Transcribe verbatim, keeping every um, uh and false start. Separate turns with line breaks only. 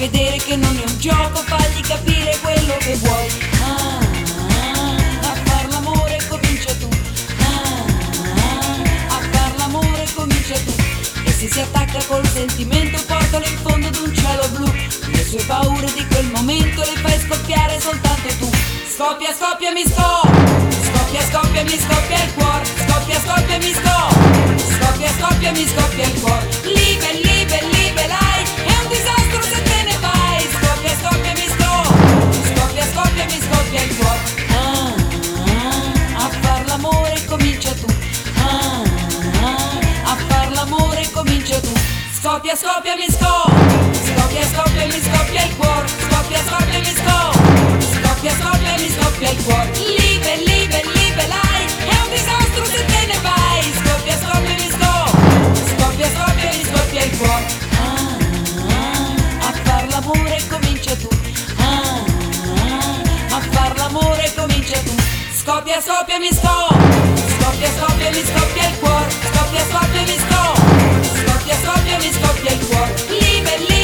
vedere che non è un gioco, fagli capire quello che vuoi. Ah, ah, a far l'amore comincia tu. Ah, ah, a far l'amore comincia tu. E se si attacca col sentimento, portalo in fondo ad un cielo blu. Le sue paure di quel momento le fai scoppiare soltanto tu. Scoppia, scoppia, mi scoppia. Scoppia, scoppia, mi scoppia il cuore. Scoppia, scoppia, mi scoppia. Scoppia, scoppia, mi scoppia il cuore. Liebe, liebe, liebe, lei è un disastro se te ne vai. Scoppia, scoppia, mi scoppia. Scoppia, scoppia, mi scoppia il cuore. Ah, ah, a far l'amore comincia tu. Ah, ah, a far l'amore comincia tu. Scoppia, scoppia, mi scoppia. Scoppia, scoppia, mi scoppia il cuore. Scoppia, scoppia, mi scoppia. Scoppia, scoppia, mi scoppia il cuore. Liebe, liebe, liebe, lei è un disastro se te ne vai. Scoppia, scoppia, mi scoppia. Scoppia, scoppia, mi scoppia il cuore. Ah, ah, a far l'amore comincia tu. Ah, ah, a far l'amore comincia tu. Scoppia, scoppia, mi scoppia. Scoppia, scoppia, mi scoppia il cuore. Scoppia, scoppia, mi scoppia. Scoppia, scoppia, mi scoppia il cuore. Liebe, liebe.